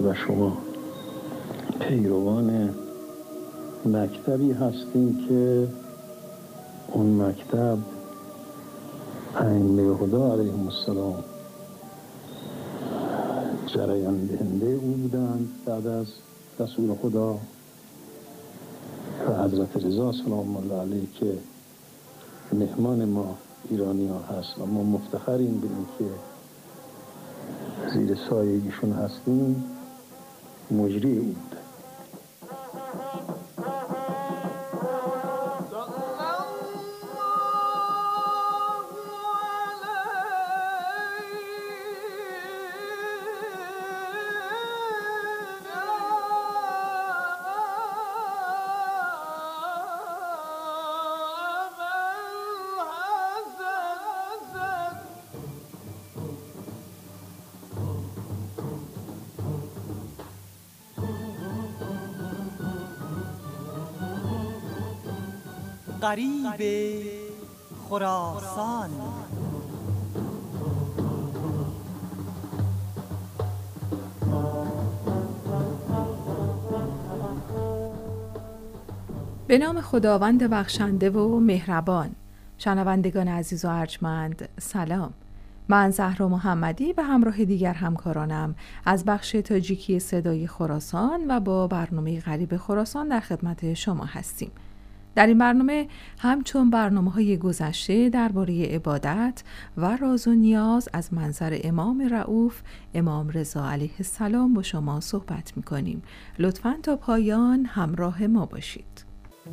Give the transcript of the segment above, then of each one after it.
و شما پیروان مکتبی هستیم که اون مکتب ائمه خدا علیهم السلام جریان دهنده او بودند بعد از رسول خدا و حضرت رضا سلام الله علیه که مهمان ما ایرانی ها هست و ما مفتخریم به این که زیر سایه ایشون هستیم. مجری او بود. غریب خراسان. به نام خداوند بخشنده و مهربان. شنوندگان عزیز و ارجمند، سلام. من زهرا محمدی به همراه دیگر همکارانم از بخش تاجیکی صدای خراسان و با برنامه غریب خراسان در خدمت شما هستیم. در این برنامه همچون برنامه‌های گذشته درباره عبادت و راز و نیاز از منظر امام رؤوف امام رضا علیه السلام با شما صحبت می‌کنیم. لطفاً تا پایان همراه ما باشید.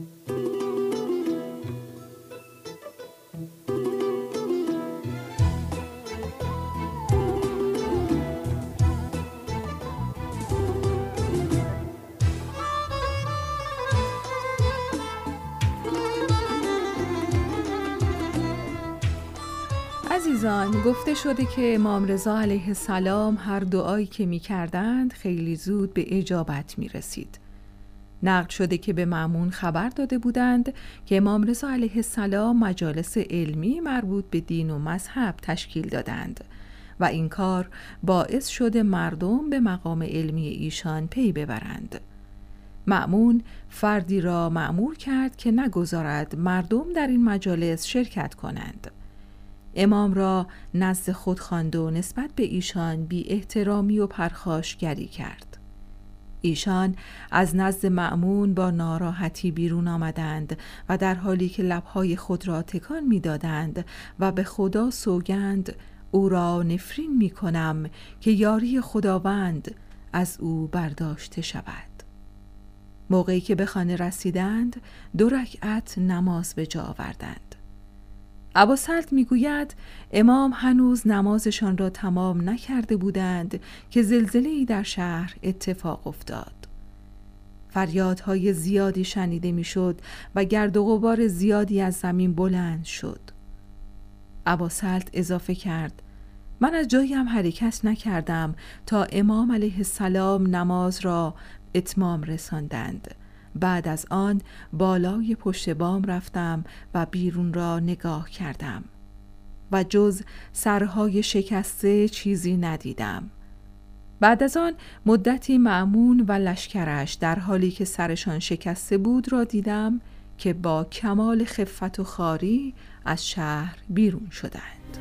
عزیزان، گفته شده که امام رضا علیه السلام هر دعایی که می کردند خیلی زود به اجابت می رسید. نقل شده که به مأمون خبر داده بودند که امام رضا علیه السلام مجالس علمی مربوط به دین و مذهب تشکیل دادند و این کار باعث شده مردم به مقام علمی ایشان پی ببرند. مأمون فردی را مأمور کرد که نگذارد مردم در این مجالس شرکت کنند. امام را نزد خود خواند و نسبت به ایشان بی احترامی و پرخاشگری کرد. ایشان از نزد مأمون با ناراحتی بیرون آمدند و در حالی که لبهای خود را تکان می دادند و به خدا سوگند او را نفرین می کنم که یاری خداوند از او برداشته شود. موقعی که به خانه رسیدند 2 رکعت نماز به جا آوردند. ابوسلط میگوید امام هنوز نمازشان را تمام نکرده بودند که زلزله‌ای در شهر اتفاق افتاد. فریادهای زیادی شنیده میشد و گرد و غبار زیادی از زمین بلند شد. ابوسلط اضافه کرد: من از جایم حرکت نکردم تا امام علیه السلام نماز را اتمام رساندند. بعد از آن بالای پشت بام رفتم و بیرون را نگاه کردم و جز سرهای شکسته چیزی ندیدم. بعد از آن مدتی مأمون و لشکرش در حالی که سرشان شکسته بود را دیدم که با کمال خفت و خواری از شهر بیرون شدند.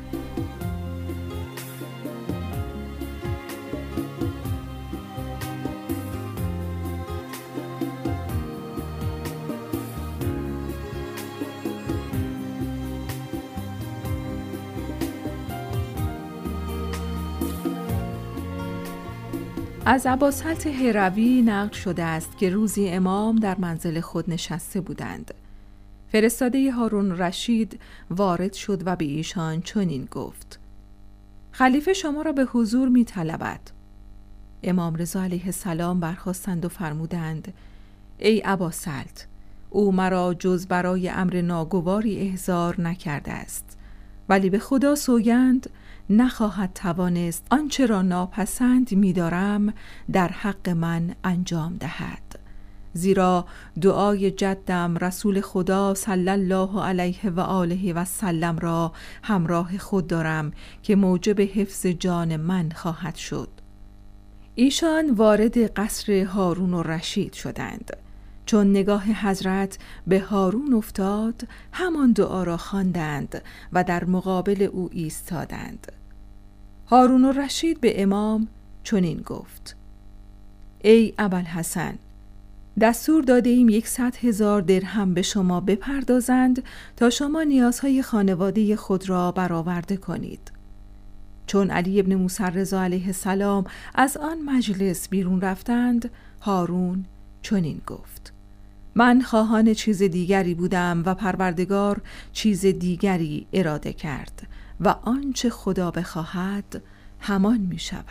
از ابوسلط هروی نقل شده است که روزی امام در منزل خود نشسته بودند. فرستاده هارون رشید وارد شد و به ایشان چنین گفت: خلیفه شما را به حضور می طلبد. امام رضا علیه السلام برخاستند و فرمودند: ای ابوسلط، او مرا جز برای امر ناگواری احضار نکرده است، ولی به خدا سوگند نخواهد توانست آنچه را ناپسند می‌دارم در حق من انجام دهد، زیرا دعای جدم رسول خدا صلی الله علیه و آله و سلم را همراه خود دارم که موجب حفظ جان من خواهد شد. ایشان وارد قصر هارون الرشید شدند. چون نگاه حضرت به هارون افتاد، همان دعا را خواندند و در مقابل او ایستادند. هارون الرشید به امام چنین گفت: ای ابوالحسن، دستور داده ایم 100,000 درهم به شما بپردازند تا شما نیازهای خانواده خود را برآورده کنید. چون علی ابن موسی رضا علیه السلام از آن مجلس بیرون رفتند، هارون چنین گفت: من خواهان چیز دیگری بودم و پروردگار چیز دیگری اراده کرد و آنچه خدا بخواهد همان می شود.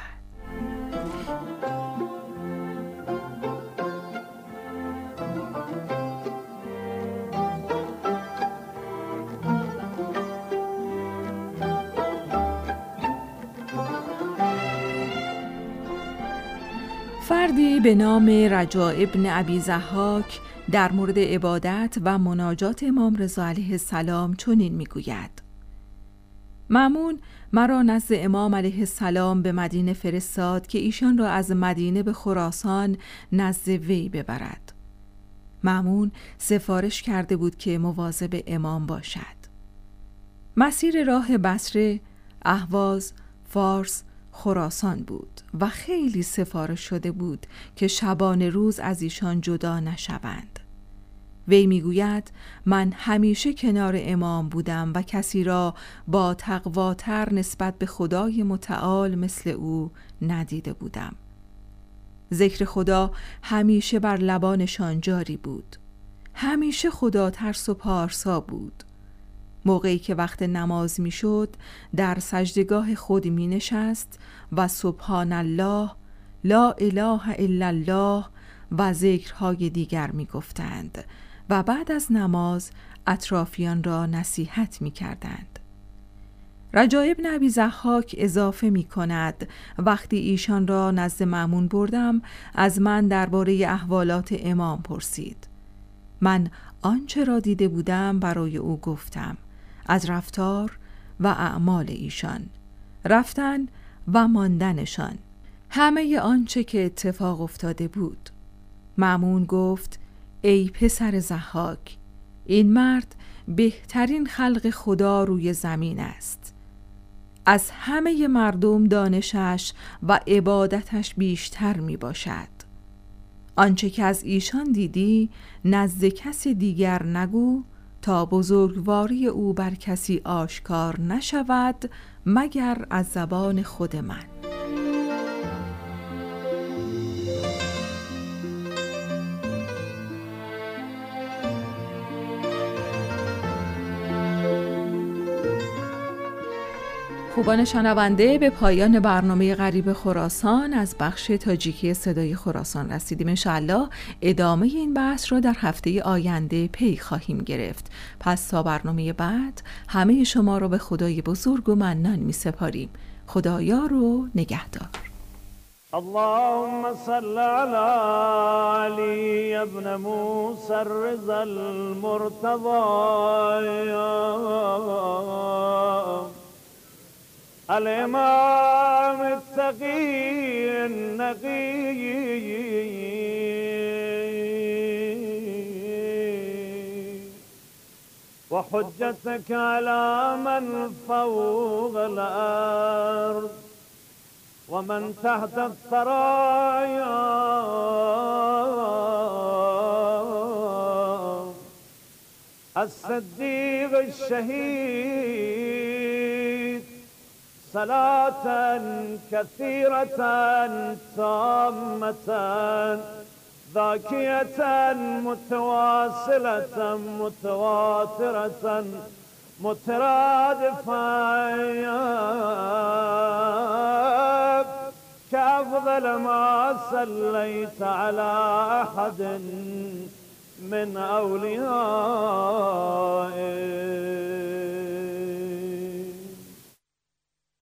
فردی به نام رجاء ابن ابی ضحاک در مورد عبادت و مناجات امام رضا علیه السلام چنین میگوید: مأمون مرا نزد امام علیه السلام به مدینه فرستاد که ایشان را از مدینه به خراسان نزد وی ببرد. مأمون سفارش کرده بود که مواظب امام باشد. مسیر راه بصره، اهواز، فارس، خراسان بود و خیلی سفارش شده بود که شبانه روز از ایشان جدا نشوند. وی میگوید: من همیشه کنار امام بودم و کسی را با تقواتر نسبت به خدای متعال مثل او ندیده بودم. ذکر خدا همیشه بر لبانشان جاری بود. همیشه خدا ترس و پارسا بود. موقعی که وقت نماز می شد در سجدگاه خود می نشست و سبحان الله، لا اله الا الله و ذکرهای دیگر می گفتند و بعد از نماز اطرافیان را نصیحت می کردند. رجاء ابن ابی ضحاک اضافه می کند: وقتی ایشان را نزد مأمون بردم از من درباره احوالات امام پرسید. من آنچه را دیده بودم برای او گفتم، از رفتار و اعمال ایشان، رفتن و ماندنشان، همه آنچه که اتفاق افتاده بود. مأمون گفت: ای پسر ضحاک، این مرد بهترین خلق خدا روی زمین است. از همه مردم دانشش و عبادتش بیشتر می باشد. آنچه که از ایشان دیدی نزد کسی دیگر نگو تا بزرگواری او بر کسی آشکار نشود مگر از زبان خود من. خوبان شنونده، به پایان برنامه غریب خراسان از بخش تاجیکی صدای خراسان رسیدیم. انشاءالله ادامه این بحث را در هفته آینده پی خواهیم گرفت. پس تا برنامه بعد همه شما را به خدای بزرگ و منان می سپاریم. خدایار و نگهدار. اللهم صل على علي ابن موسى الرضا المرتضى الإمام التقي النقي وحجتك على من فوق الأرض ومن تحت الثرايا الصديق الشهيد صلاة كثيرة تامة ذاكية متواصلة متواترة مترادفة كأفضل ما صليت على أحد من أوليائك